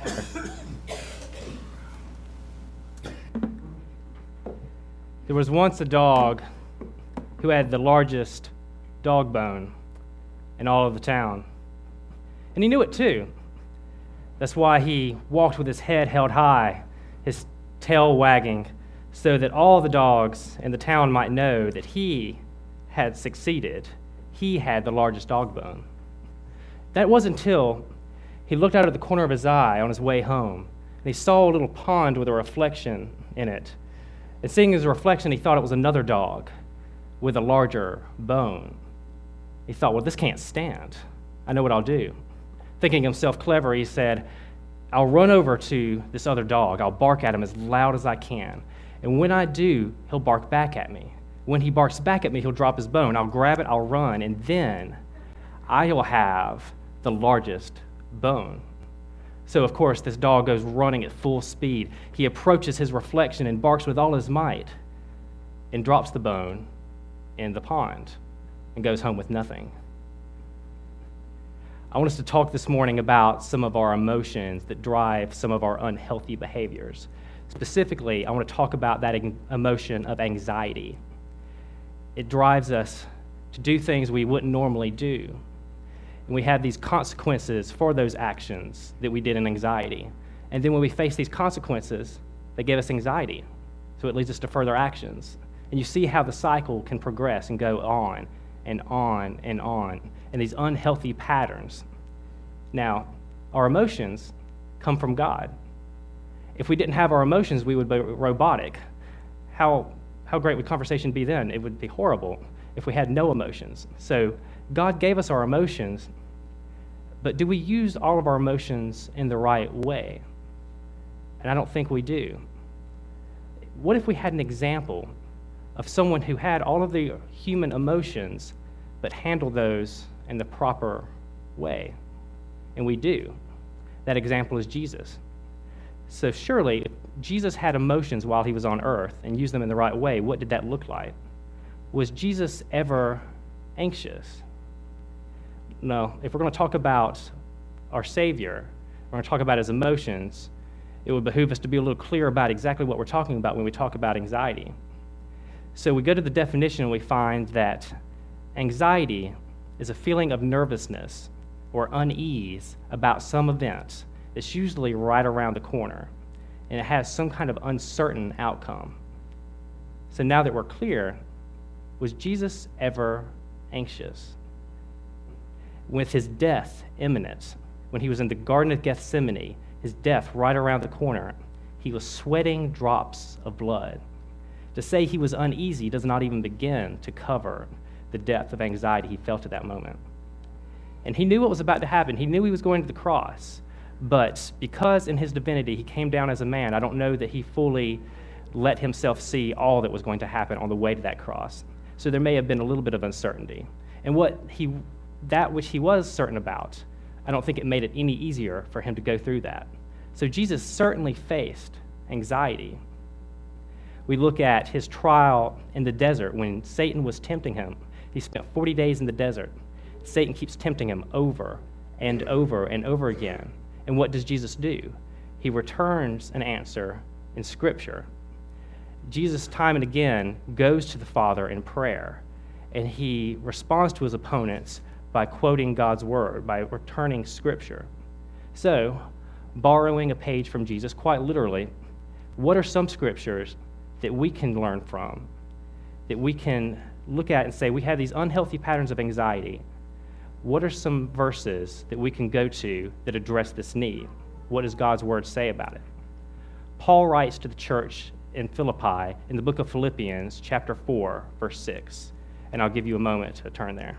There was once a dog who had the largest dog bone in all of the town. And he knew it too. That's why he walked with his head held high, his tail wagging, so that all the dogs in the town might know that he had succeeded. He had the largest dog bone. That wasn't until he looked out of the corner of his eye on his way home, and he saw a little pond with a reflection in it. And seeing his reflection, he thought it was another dog with a larger bone. He thought, well, this can't stand. I know what I'll do. Thinking himself clever, he said, I'll run over to this other dog. I'll bark at him as loud as I can. And when I do, he'll bark back at me. When he barks back at me, he'll drop his bone. I'll grab it, I'll run, and then I'll have the largest bone. So, of course, this dog goes running at full speed. He approaches his reflection and barks with all his might and drops the bone in the pond and goes home with nothing. I want us to talk this morning about some of our emotions that drive some of our unhealthy behaviors. Specifically, I want to talk about that emotion of anxiety. It drives us to do things we wouldn't normally do. And we have these consequences for those actions that we did in anxiety. And then when we face these consequences, they give us anxiety. So it leads us to further actions. And you see how the cycle can progress and go on and on and on in these unhealthy patterns. Now, our emotions come from God. If we didn't have our emotions, we would be robotic. How great would conversation be then? It would be horrible if we had no emotions. So God gave us our emotions, but do we use all of our emotions in the right way? And I don't think we do. What if we had an example of someone who had all of the human emotions but handled those in the proper way? And we do. That example is Jesus. So surely, if Jesus had emotions while he was on earth and used them in the right way, what did that look like? Was Jesus ever anxious? No. If we're going to talk about our Savior, we're going to talk about his emotions, it would behoove us to be a little clear about exactly what we're talking about when we talk about anxiety. So we go to the definition and we find that anxiety is a feeling of nervousness or unease about some event that's usually right around the corner, and it has some kind of uncertain outcome. So now that we're clear, was Jesus ever anxious? With his death imminent, when he was in the Garden of Gethsemane, his death right around the corner, he was sweating drops of blood. To say he was uneasy does not even begin to cover the depth of anxiety he felt at that moment. And he knew what was about to happen. He knew he was going to the cross. But because in his divinity he came down as a man, I don't know that he fully let himself see all that was going to happen on the way to that cross. So there may have been a little bit of uncertainty. And that which he was certain about, I don't think it made it any easier for him to go through that. So Jesus certainly faced anxiety. We look at his trial in the desert when Satan was tempting him. He spent 40 days in the desert. Satan keeps tempting him over and over and over again. And what does Jesus do? He returns an answer in Scripture. Jesus, time and again, goes to the Father in prayer, and he responds to his opponents by quoting God's word, by returning Scripture. So, borrowing a page from Jesus, quite literally, what are some scriptures that we can learn from, that we can look at and say, we have these unhealthy patterns of anxiety. What are some verses that we can go to that address this need? What does God's word say about it? Paul writes to the church in Philippi in the book of Philippians, chapter 4, verse 6. And I'll give you a moment to turn there.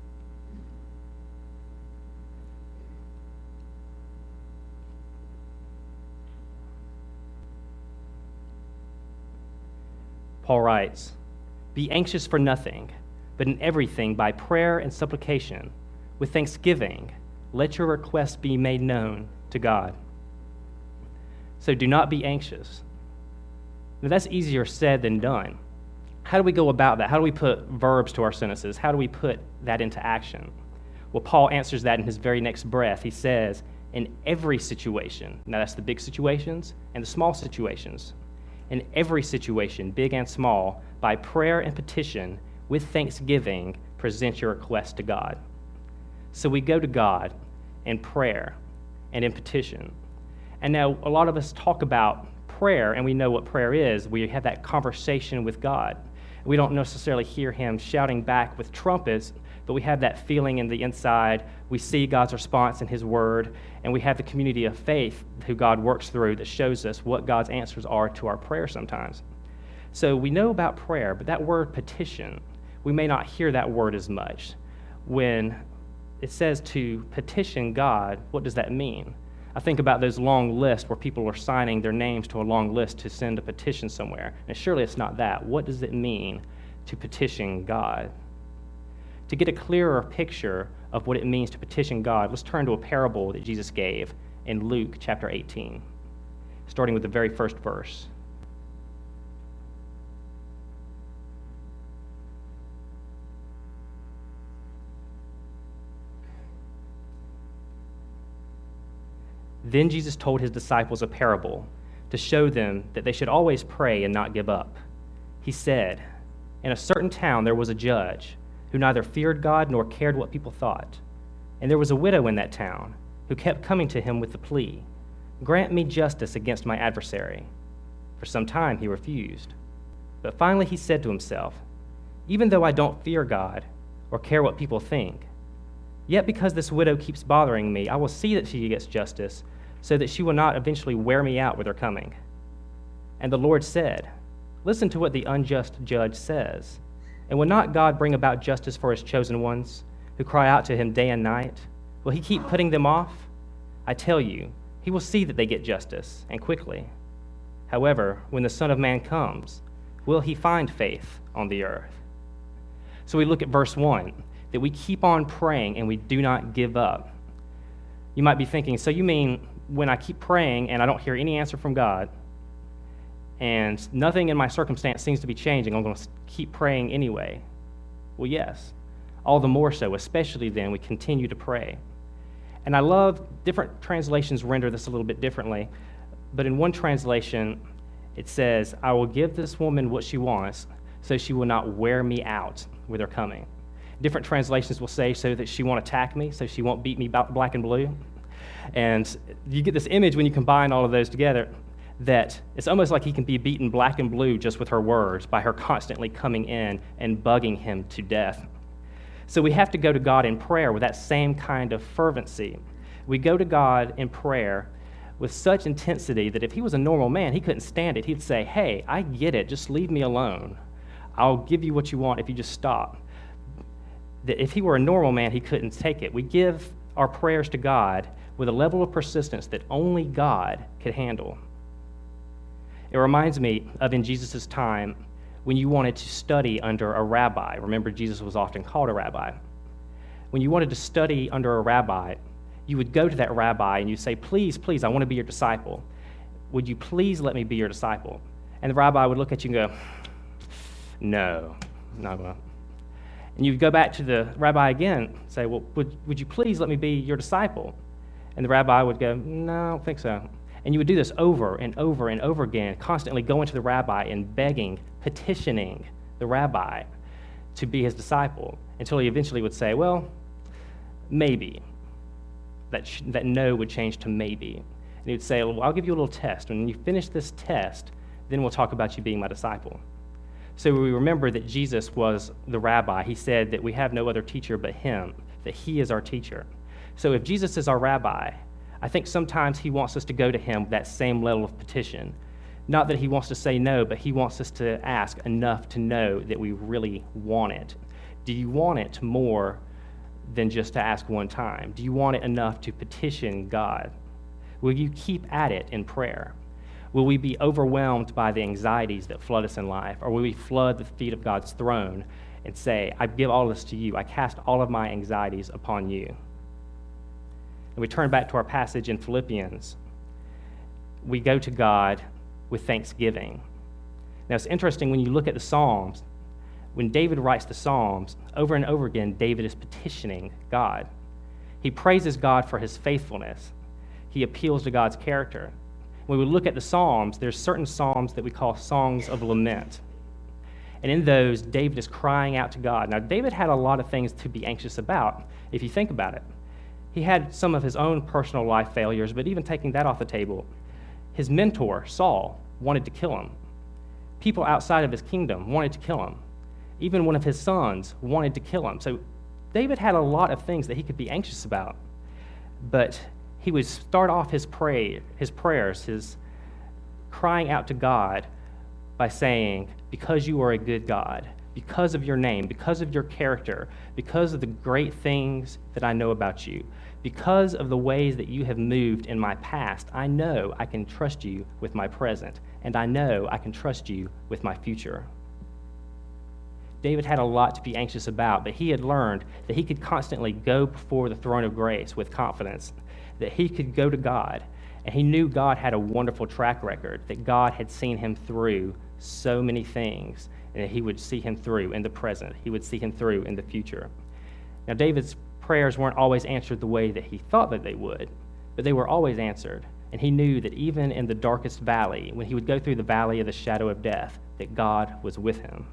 Paul writes, "Be anxious for nothing, but in everything by prayer and supplication, with thanksgiving, let your requests be made known to God." So do not be anxious. Now that's easier said than done. How do we go about that? How do we put verbs to our sentences? How do we put that into action? Well, Paul answers that in his very next breath. He says, in every situation, now that's the big situations and the small situations, in every situation, big and small, by prayer and petition, with thanksgiving, present your request to God. So we go to God in prayer and in petition. And now a lot of us talk about prayer, and we know what prayer is. We have that conversation with God. We don't necessarily hear him shouting back with trumpets, but we have that feeling in the inside. We see God's response in his word, and we have the community of faith who God works through that shows us what God's answers are to our prayer sometimes. So we know about prayer, but that word petition, we may not hear that word as much. When it says to petition God, what does that mean? I think about those long lists where people are signing their names to a long list to send a petition somewhere. And surely it's not that. What does it mean to petition God? To get a clearer picture of what it means to petition God, let's turn to a parable that Jesus gave in Luke chapter 18, starting with the very first verse. Then Jesus told his disciples a parable to show them that they should always pray and not give up. He said, in a certain town there was a judge who neither feared God nor cared what people thought. And there was a widow in that town who kept coming to him with the plea, grant me justice against my adversary. For some time he refused. But finally he said to himself, even though I don't fear God or care what people think, yet because this widow keeps bothering me, I will see that she gets justice so that she will not eventually wear me out with her coming. And the Lord said, listen to what the unjust judge says. And will not God bring about justice for his chosen ones who cry out to him day and night? Will he keep putting them off? I tell you, he will see that they get justice, and quickly. However, when the Son of Man comes, will he find faith on the earth? So we look at verse 1, that we keep on praying and we do not give up. You might be thinking, so you mean when I keep praying and I don't hear any answer from God, and nothing in my circumstance seems to be changing, I'm going to keep praying anyway? Well, yes, all the more so, especially then we continue to pray. And I love different translations render this a little bit differently, but in one translation, it says, I will give this woman what she wants so she will not wear me out with her coming. Different translations will say so that she won't attack me, so she won't beat me black and blue. And you get this image when you combine all of those together that it's almost like he can be beaten black and blue just with her words by her constantly coming in and bugging him to death. So we have to go to God in prayer with that same kind of fervency. We go to God in prayer with such intensity that if he was a normal man, he couldn't stand it. He'd say, hey, I get it. Just leave me alone. I'll give you what you want if you just stop. That if he were a normal man, he couldn't take it. We give our prayers to God with a level of persistence that only God could handle. It reminds me of in Jesus' time when you wanted to study under a rabbi. Remember, Jesus was often called a rabbi. When you wanted to study under a rabbi, you would go to that rabbi and you'd say, please, please, I want to be your disciple. Would you please let me be your disciple? And the rabbi would look at you and go, no, not going to. And you'd go back to the rabbi again and say, well, would you please let me be your disciple? And the rabbi would go, no, I don't think so. And you would do this over and over and over again, constantly going to the rabbi and begging, petitioning the rabbi to be his disciple, until he eventually would say, well, maybe. That no would change to maybe. And he would say, well, I'll give you a little test. When you finish this test, then we'll talk about you being my disciple. So we remember that Jesus was the rabbi. He said that we have no other teacher but him, that he is our teacher. So if Jesus is our rabbi, I think sometimes he wants us to go to him with that same level of petition. Not that he wants to say no, but he wants us to ask enough to know that we really want it. Do you want it more than just to ask one time? Do you want it enough to petition God? Will you keep at it in prayer? Will we be overwhelmed by the anxieties that flood us in life? Or will we flood the feet of God's throne and say, I give all this to you. I cast all of my anxieties upon you. And we turn back to our passage in Philippians. We go to God with thanksgiving. Now, it's interesting when you look at the Psalms, when David writes the Psalms, over and over again, David is petitioning God. He praises God for his faithfulness. He appeals to God's character. When we look at the Psalms, there's certain Psalms that we call songs of lament. And in those, David is crying out to God. Now, David had a lot of things to be anxious about, if you think about it. He had some of his own personal life failures, but even taking that off the table, his mentor, Saul, wanted to kill him. People outside of his kingdom wanted to kill him. Even one of his sons wanted to kill him. So David had a lot of things that he could be anxious about. But he would start off his prayers, his crying out to God by saying, because you are a good God, because of your name, because of your character, because of the great things that I know about you, because of the ways that you have moved in my past, I know I can trust you with my present, and I know I can trust you with my future. David had a lot to be anxious about, but he had learned that he could constantly go before the throne of grace with confidence, that he could go to God, and he knew God had a wonderful track record, that God had seen him through so many things, and that he would see him through in the present. He would see him through in the future. Now, David's prayers weren't always answered the way that he thought that they would, but they were always answered, and he knew that even in the darkest valley, when he would go through the valley of the shadow of death, that God was with him.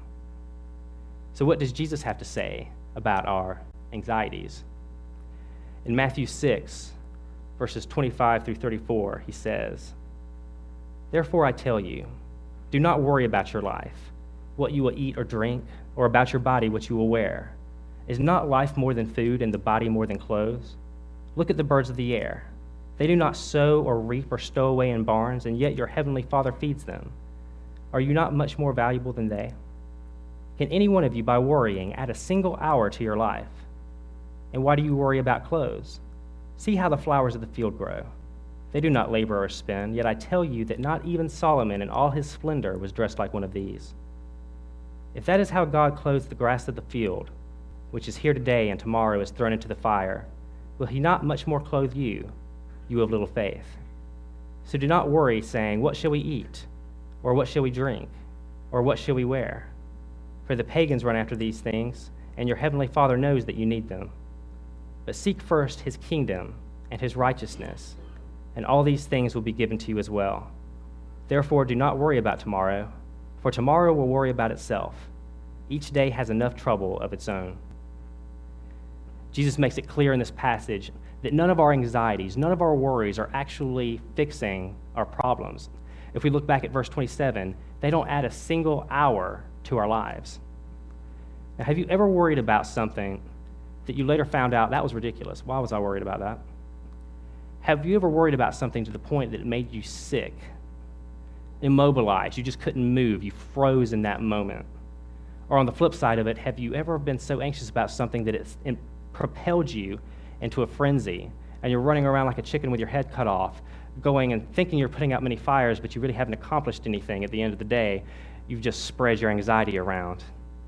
So what does Jesus have to say about our anxieties? In Matthew 6, verses 25 through 34, he says, "Therefore I tell you, do not worry about your life, what you will eat or drink, or about your body, what you will wear. Is not life more than food, and the body more than clothes? Look at the birds of the air. They do not sow or reap or stow away in barns, and yet your heavenly Father feeds them. Are you not much more valuable than they? Can any one of you, by worrying, add a single hour to your life? And why do you worry about clothes? See how the flowers of the field grow. They do not labor or spin, yet I tell you that not even Solomon in all his splendor was dressed like one of these. If that is how God clothes the grass of the field, which is here today and tomorrow is thrown into the fire, will he not much more clothe you, you of little faith? So do not worry, saying, what shall we eat? Or what shall we drink? Or what shall we wear? For the pagans run after these things, and your heavenly Father knows that you need them. But seek first his kingdom and his righteousness, and all these things will be given to you as well. Therefore, do not worry about tomorrow, for tomorrow will worry about itself. Each day has enough trouble of its own." Jesus makes it clear in this passage that none of our anxieties, none of our worries are actually fixing our problems. If we look back at verse 27, they don't add a single hour to our lives. Now, have you ever worried about something that you later found out that was ridiculous? Why was I worried about that? Have you ever worried about something to the point that it made you sick, immobilized, you just couldn't move, you froze in that moment? Or on the flip side of it, have you ever been so anxious about something that it propelled you into a frenzy, and you're running around like a chicken with your head cut off, going and thinking you're putting out many fires, but you really haven't accomplished anything at the end of the day? You've just spread your anxiety around.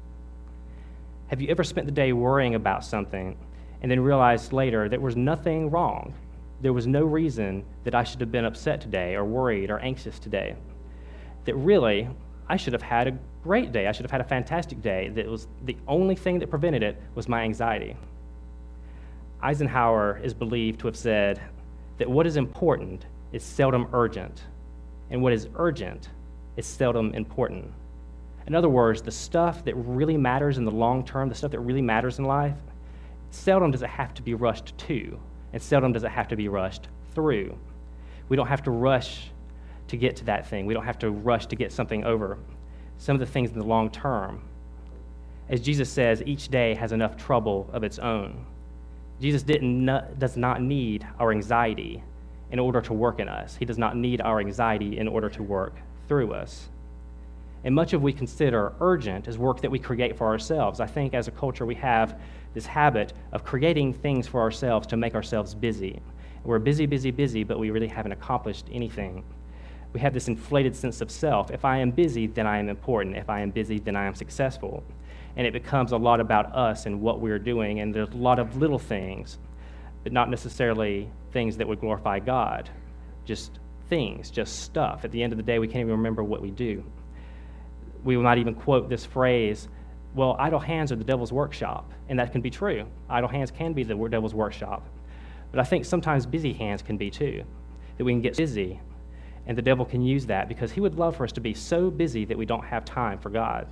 Have you ever spent the day worrying about something and then realized later there was nothing wrong? There was no reason that I should have been upset today or worried or anxious today. That really, I should have had a great day. I should have had a fantastic day. That was the only thing that prevented it was my anxiety. Eisenhower is believed to have said that what is important is seldom urgent, and what is urgent is seldom important. In other words, the stuff that really matters in the long term, the stuff that really matters in life, seldom does it have to be rushed to, and seldom does it have to be rushed through. We don't have to rush to get to that thing. We don't have to rush to get something over. Some of the things in the long term, as Jesus says, each day has enough trouble of its own. Jesus does not need our anxiety in order to work in us. He does not need our anxiety in order to work through us. And much of what we consider urgent is work that we create for ourselves. I think as a culture we have this habit of creating things for ourselves to make ourselves busy. We're busy, but we really haven't accomplished anything. We have this inflated sense of self. If I am busy, then I am important. If I am busy, then I am successful. And it becomes a lot about us and what we're doing, and there's a lot of little things, but not necessarily things that would glorify God. Just things, just stuff. At the end of the day, we can't even remember what we do. We will not even quote this phrase, well, idle hands are the devil's workshop, and that can be true. Idle hands can be the devil's workshop. But I think sometimes busy hands can be too, that we can get busy, and the devil can use that because he would love for us to be so busy that we don't have time for God.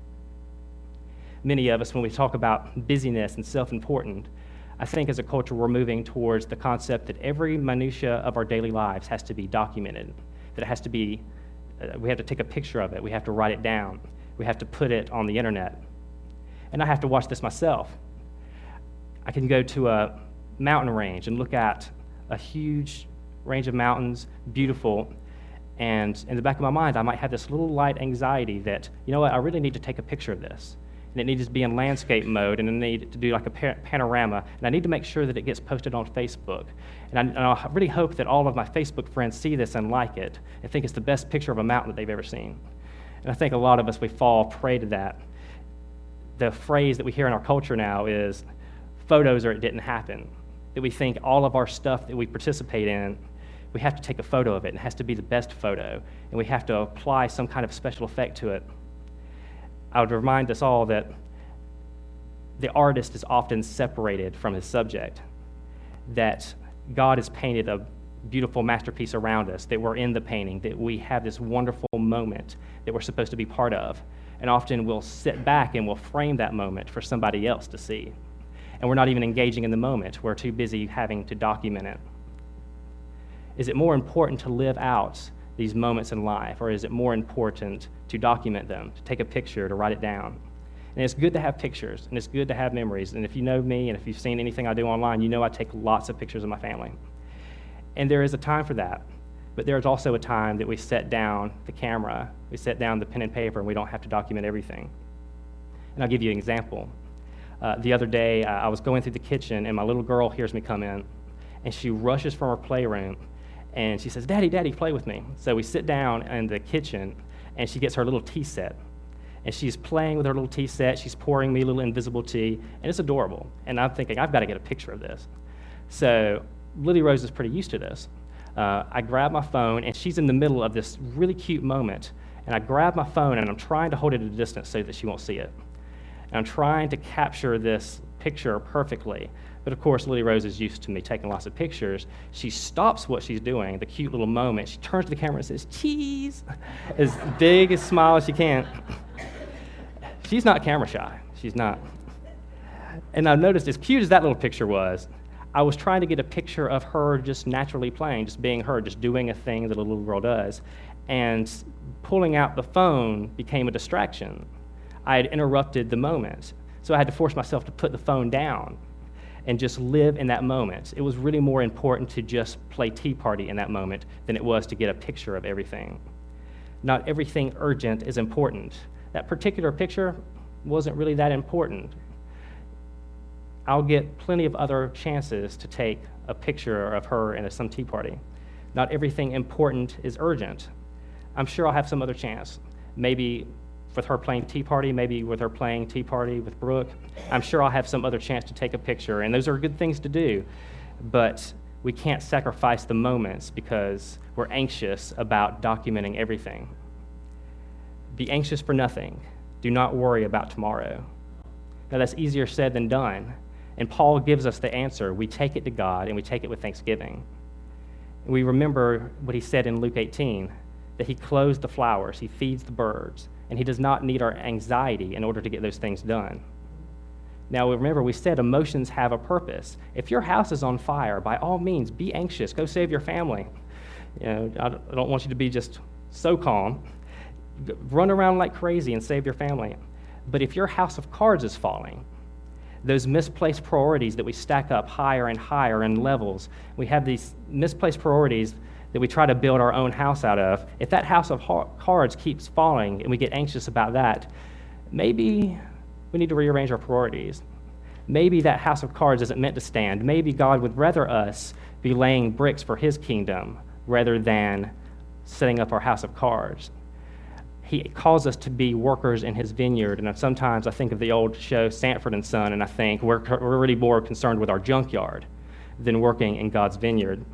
Many of us, when we talk about busyness and self-important, I think as a culture we're moving towards the concept that every minutia of our daily lives has to be documented, that it has to be, we have to take a picture of it, we have to write it down, we have to put it on the internet. And I have to watch this myself. I can go to a mountain range and look at a huge range of mountains, beautiful, and in the back of my mind, I might have this little light anxiety that, you know what, I really need to take a picture of this. And it needs to be in landscape mode, and I need to do like a panorama, and I need to make sure that it gets posted on Facebook. And I really hope that all of my Facebook friends see this and like it, and think it's the best picture of a mountain that they've ever seen. And I think a lot of us, we fall prey to that. The phrase that we hear in our culture now is photos or it didn't happen. That we think all of our stuff that we participate in, we have to take a photo of it, and it has to be the best photo, and we have to apply some kind of special effect to it. I would remind us all that the artist is often separated from his subject, that God has painted a beautiful masterpiece around us, that we're in the painting, that we have this wonderful moment that we're supposed to be part of. And often we'll sit back and we'll frame that moment for somebody else to see. And we're not even engaging in the moment. We're too busy having to document it. Is it more important to live out these moments in life, or is it more important to document them, to take a picture, to write it down? And it's good to have pictures, and it's good to have memories. And if you know me, and if you've seen anything I do online, you know I take lots of pictures of my family. And there is a time for that. But there's also a time that we set down the camera, we set down the pen and paper, and we don't have to document everything. And I'll give you an example. The other day, I was going through the kitchen, and my little girl hears me come in, and she rushes from her playroom, and she says, "Daddy, Daddy, play with me." So we sit down in the kitchen, and she gets her little tea set. And she's playing with her little tea set. She's pouring me a little invisible tea, and it's adorable. And I'm thinking, I've got to get a picture of this. So Lily Rose is pretty used to this. I grab my phone, and she's in the middle of this really cute moment. And I grab my phone, and I'm trying to hold it at a distance so that she won't see it. And I'm trying to capture this picture perfectly. But of course, Lily Rose is used to me taking lots of pictures. She stops what she's doing, the cute little moment. She turns to the camera and says, "Cheese," as big a smile as she can. She's not camera shy. She's not. And I've noticed, as cute as that little picture was, I was trying to get a picture of her just naturally playing, just being her, just doing a thing that a little girl does. And pulling out the phone became a distraction. I had interrupted the moment. So I had to force myself to put the phone down and just live in that moment. It was really more important to just play Tea Party in that moment than it was to get a picture of everything. Not everything urgent is important. That particular picture wasn't really that important. I'll get plenty of other chances to take a picture of her in some tea party. Not everything important is urgent. I'm sure I'll have some other chance. Maybe with her playing Tea Party, maybe with her playing Tea Party with Brooke. I'm sure I'll have some other chance to take a picture, and those are good things to do. But we can't sacrifice the moments because we're anxious about documenting everything. Be anxious for nothing. Do not worry about tomorrow. Now, that's easier said than done. And Paul gives us the answer. We take it to God, and we take it with thanksgiving. We remember what he said in Luke 18, that he clothes the flowers, he feeds the birds, and he does not need our anxiety in order to get those things done. Now, remember, we said emotions have a purpose. If your house is on fire, by all means, be anxious. Go save your family. I don't want you to be just so calm. Run around like crazy and save your family. But if your house of cards is falling, those misplaced priorities that we stack up higher and higher in levels, we have these misplaced priorities that we try to build our own house out of. If that house of cards keeps falling and we get anxious about that, maybe we need to rearrange our priorities. Maybe that house of cards isn't meant to stand. Maybe God would rather us be laying bricks for his kingdom rather than setting up our house of cards. He calls us to be workers in his vineyard, and sometimes I think of the old show Sanford and Son, and I think we're really more concerned with our junkyard than working in God's vineyard.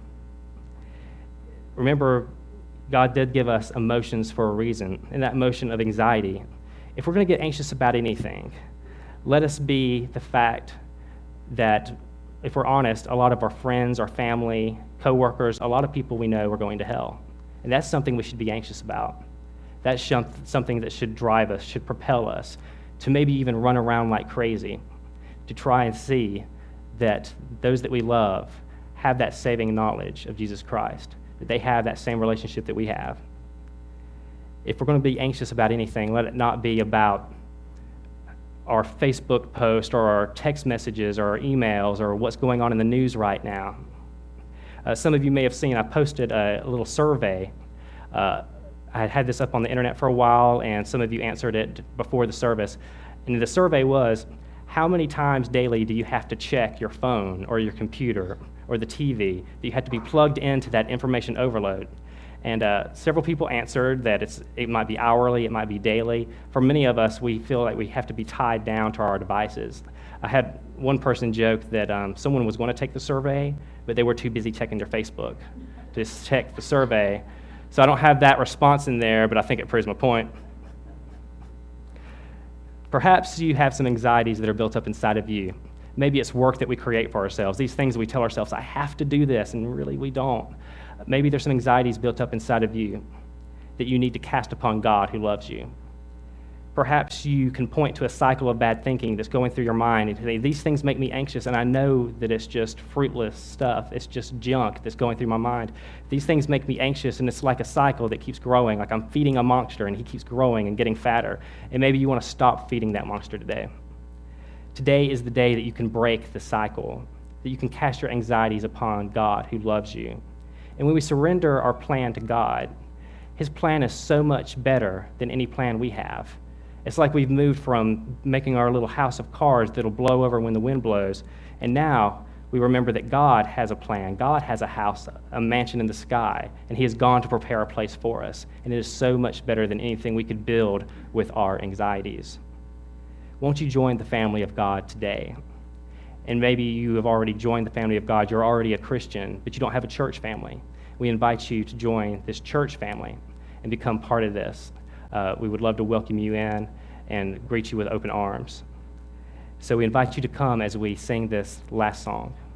Remember, God did give us emotions for a reason, and that emotion of anxiety. If we're going to get anxious about anything, let us be the fact that if we're honest, a lot of our friends, our family, coworkers, a lot of people we know are going to hell. And that's something we should be anxious about. That's something that should drive us, should propel us to maybe even run around like crazy to try and see that those that we love have that saving knowledge of Jesus Christ, that they have that same relationship that we have. If we're going to be anxious about anything, let it not be about our Facebook post or our text messages or our emails or what's going on in the news right now. Some of you may have seen I posted a little survey. I had this up on the internet for a while, and some of you answered it before the service. And the survey was, how many times daily do you have to check your phone or your computer or the TV? Do you have to be plugged into that information overload? And several people answered that it might be hourly, it might be daily. For many of us, we feel like we have to be tied down to our devices. I had one person joke that someone was going to take the survey, but they were too busy checking their Facebook to check the survey. So I don't have that response in there, but I think it proves my point. Perhaps you have some anxieties that are built up inside of you. Maybe it's work that we create for ourselves, these things we tell ourselves, I have to do this, and really we don't. Maybe there's some anxieties built up inside of you that you need to cast upon God who loves you. Perhaps you can point to a cycle of bad thinking that's going through your mind and say, these things make me anxious, and I know that it's just fruitless stuff. It's just junk that's going through my mind. These things make me anxious, and it's like a cycle that keeps growing, like I'm feeding a monster, and he keeps growing and getting fatter. And maybe you want to stop feeding that monster today. Today is the day that you can break the cycle, that you can cast your anxieties upon God who loves you. And when we surrender our plan to God, his plan is so much better than any plan we have. It's like we've moved from making our little house of cards that'll blow over when the wind blows, and now we remember that God has a plan. God has a house, a mansion in the sky, and he has gone to prepare a place for us. And it is so much better than anything we could build with our anxieties. Won't you join the family of God today? And maybe you have already joined the family of God. You're already a Christian, but you don't have a church family. We invite you to join this church family and become part of this. We would love to welcome you in and greet you with open arms. So we invite you to come as we sing this last song.